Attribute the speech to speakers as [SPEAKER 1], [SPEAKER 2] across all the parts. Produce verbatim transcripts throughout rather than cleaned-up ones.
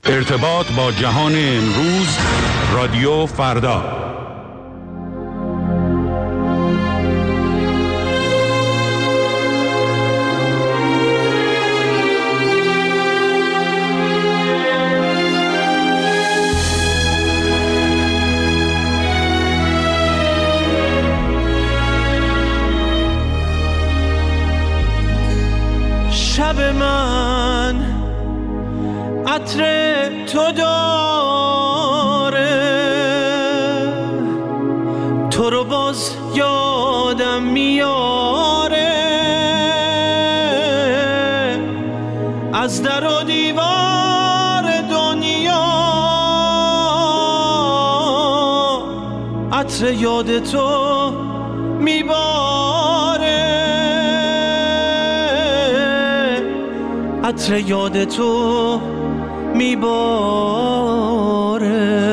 [SPEAKER 1] ارتباط با جهان امروز، رادیو فردا.
[SPEAKER 2] شب من عطر تو داره، تو رو باز یادم میاره، از در و دیوار دنیا عطر یاد تو میباره، عطر یاد تو میباره.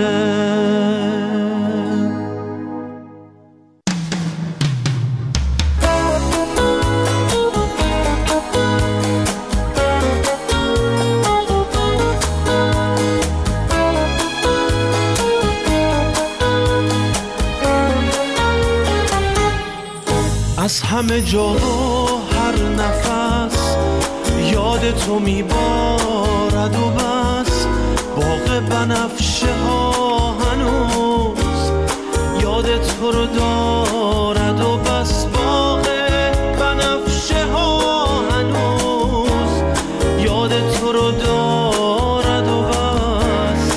[SPEAKER 2] از همه جا هر نفس یاد تو میبارد و بس، باغ بنفشه ها هنوز یاد تو رو دارد و بس، باغ بنفشه ها هنوز یاد تو رو دارد و بس.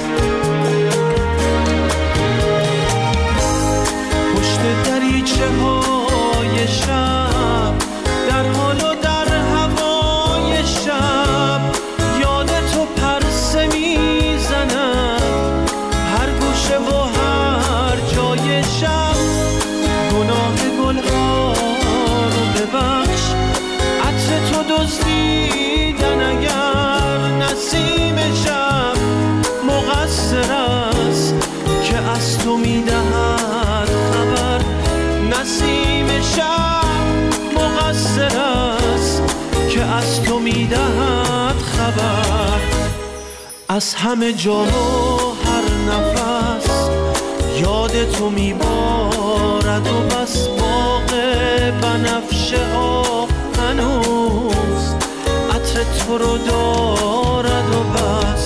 [SPEAKER 2] پشت دریچه های شب در حال و در هوای شب یاد تو پرسه میزند، هر گوشه و هر جای شب. گناه گلها رو ببخش، عطر تو دزدیدن اگر نسیم شب مقصر است که از تو میدهد خبر، نسیم شب مقصر است که از تو میدهد خبر. از همه جا و هر نفس یاد تو میبارد و بس، باغ بنفشه ها هنوز عطر تو رو دارد و بس.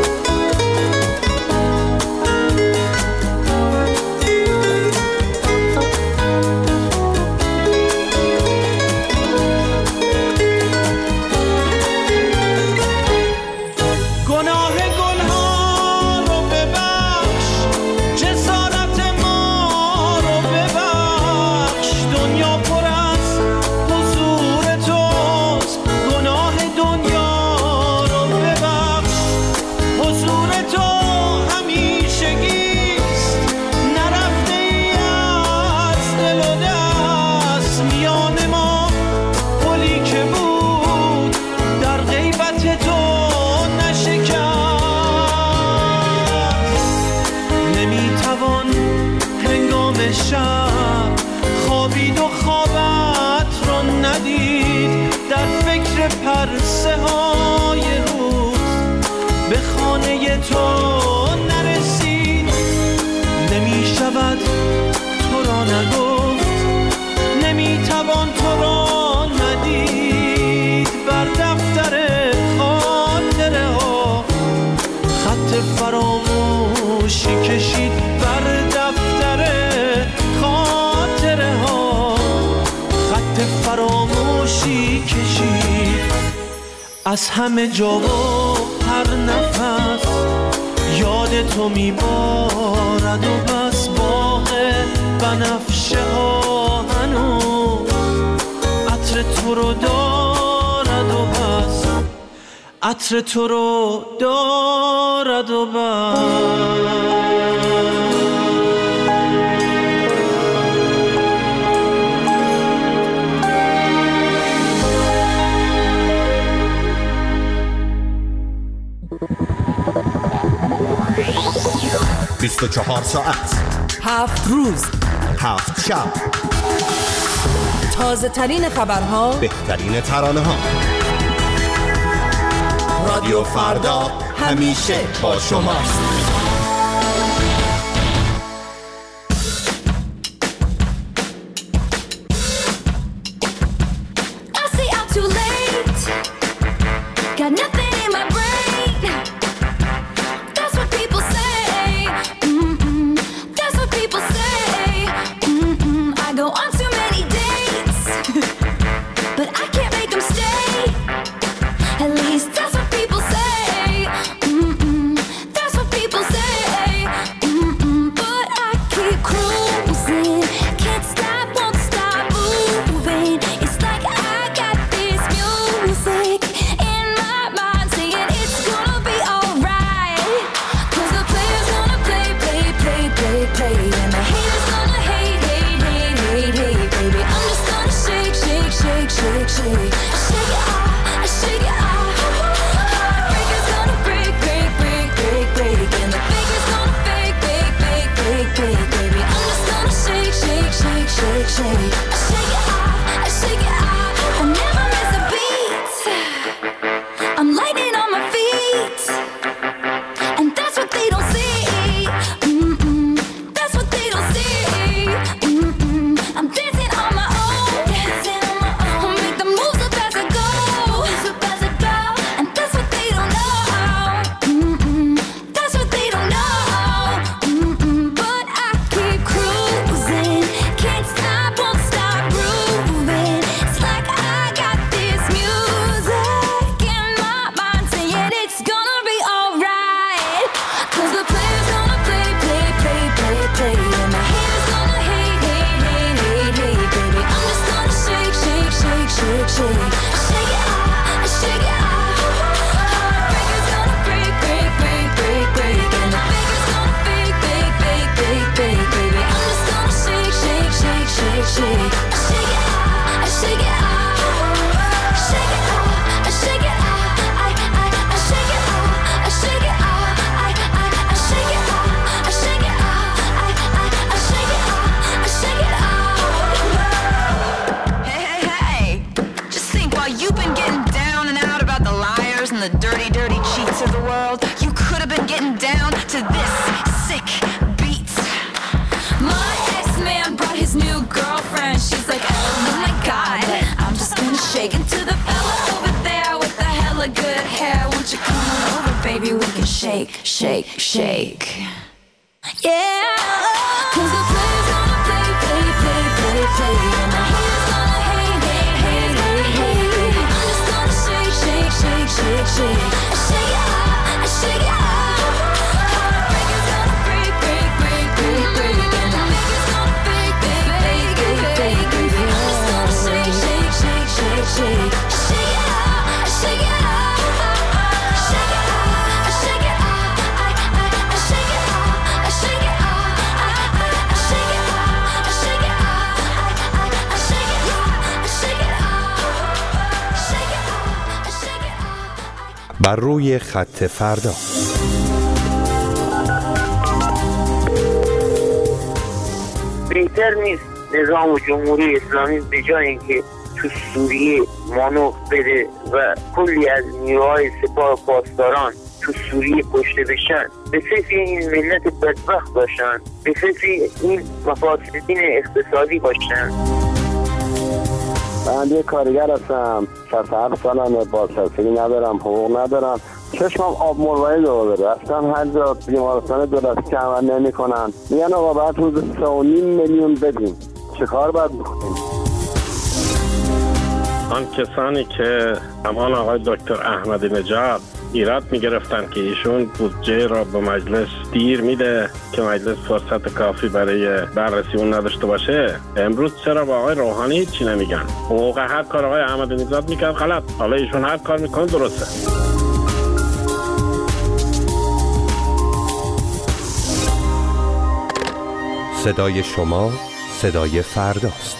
[SPEAKER 2] شب خوابید و خوابت رو ندید، در فکر پرسه های روز به خانه تو نرسید. نمی شود تو را نگفت، نمی توان تو را ندید، بر دفتر خاطره ها خط فراموشی کشید، بر دفتر خاطره ها خط فراموشی کشید. از همه جا و هر نفس یاد تو میبارد و بس، باغ بنفشه ها هنوز عطر تو رو دارد و بس، عطر تو رو دارد و بس.
[SPEAKER 3] بیست و چهار ساعت،
[SPEAKER 4] هفت روز،
[SPEAKER 3] هفت شب،
[SPEAKER 4] تازه ترین خبرها،
[SPEAKER 3] بهترین ترانه ها. رادیو فردا همیشه با شماست.
[SPEAKER 4] Shake, shake, shake. Yeah, 'cause the players gonna play, play, play, play, play, and the haters gonna hate, hate, hate, hate, hate. I'm just gonna shake, shake, shake, shake, shake. I shake it out, I shake it out. Heartbreakers gonna break, break, break, break, break, and the makers gonna fake, fake, fake, fake, fake, fake. I'm just gonna shake, shake, shake, shake, shake. I shake it out, I shake it out.
[SPEAKER 5] بر روی خط فردا.
[SPEAKER 6] بهتر نیست نظام جمهوری اسلامی به جای اینکه تو سوریه مانور بده و کلی از نیروهای سپاه پاسداران تو سوریه کشته بشن، به فکر این ملت بدبخت باشن، به فکر این مفاسدین اقتصادی باشن.
[SPEAKER 7] من یه کارگر هستم، شصت و هفت سالمه، بازنشستگی ندارم، حقوق ندارم، چشمم آب مروارید رو داره. اصلا هر جا بیمارستان دولتی که عمل نمی کنن میگن آقا باید روز سه و نیم میلیون بدیم. چه کار باید بکنیم؟
[SPEAKER 8] آن کسانی که همان آقای دکتر احمدی نژاد ایراد میگرفتن که ایشون بودجه را به مجلس دیر میده که مجلس فرصت کافی برای بررسی اون نداشته باشه، امروز چرا با آقای روحانی چی نمیگن؟ حقوق هر کار آقای احمدی نژاد میکرد غلط، حالا ایشون هر کار میکنه درسته.
[SPEAKER 5] صدای شما صدای فرداست.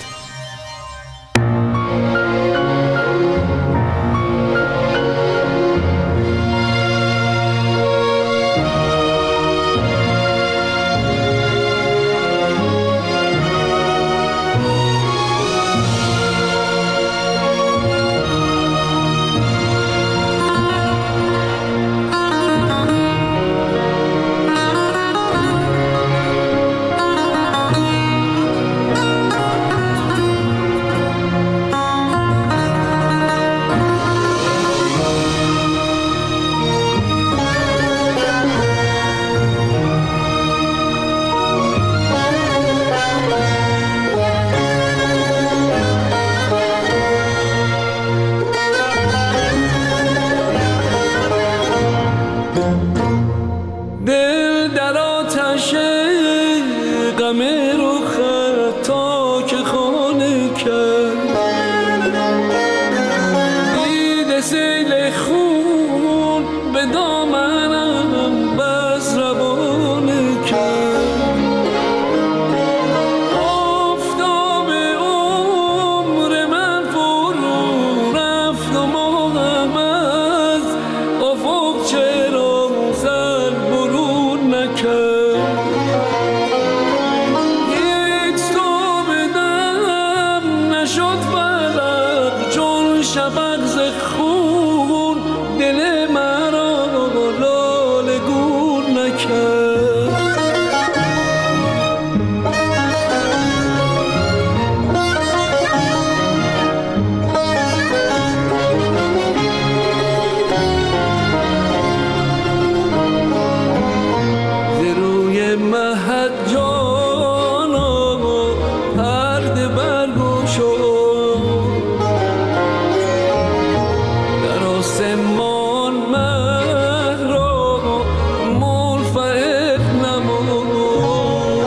[SPEAKER 2] به دامنم بس روانه کرد. آفتاب عمر من فرو رفت و ماهم از افق چرا سر برون نکرد. یک صبح دم نشد فلق چون شفق ز خون دل مرا لاله گون نکرد. ز روی مهد جانا پرده برگشاد، در آسمان مه را منفعل نمود.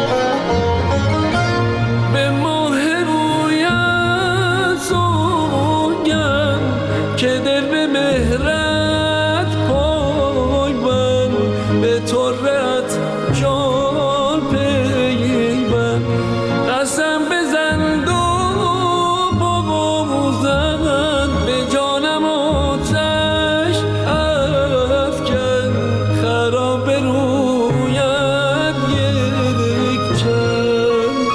[SPEAKER 2] به ماه رویت سوگند که دل به مهرت پایبند، به طرت جان پیوند. قسم بزند و بغوزند به جانم آتش افکن، خراب رویت یک چند.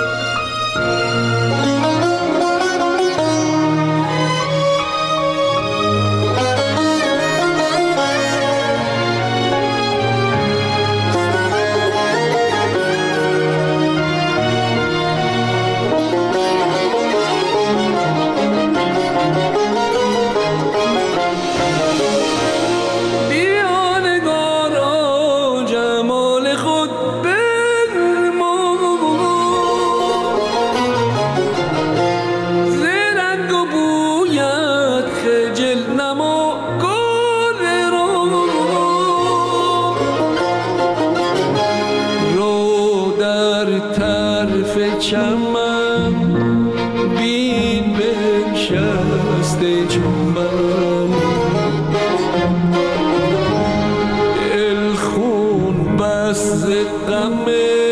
[SPEAKER 2] بیا نگارا جمال خود بنما، ز رنگ و بویت خجل نما گل رو. رو در طرف چمن بین بنشسته چوبم، دل خون بس ز غم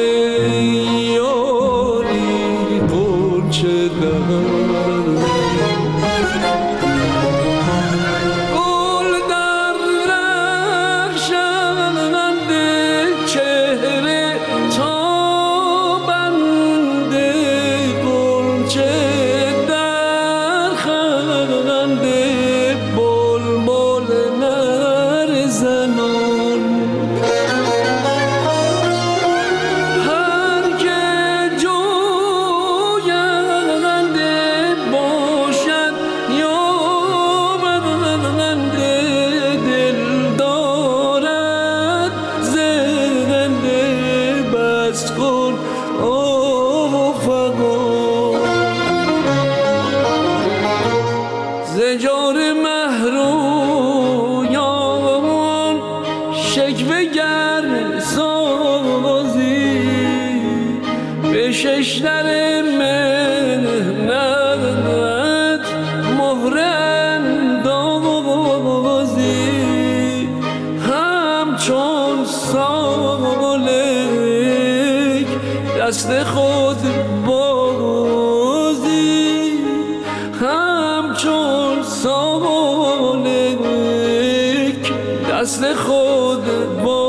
[SPEAKER 2] یاری غنچه دارم. گل در رخشنده چهره تابنده، غنچه در خنده بلبل نرزنان. هر که جوینده باشد یا بنده، دل دارد زنده بس کن آفقان. ز جور مهرویان شکوه گر سازی، به ششدر مهنت مهره اندازی، همچون سالک دست خود بازی، همچون سالک دست خود بازی.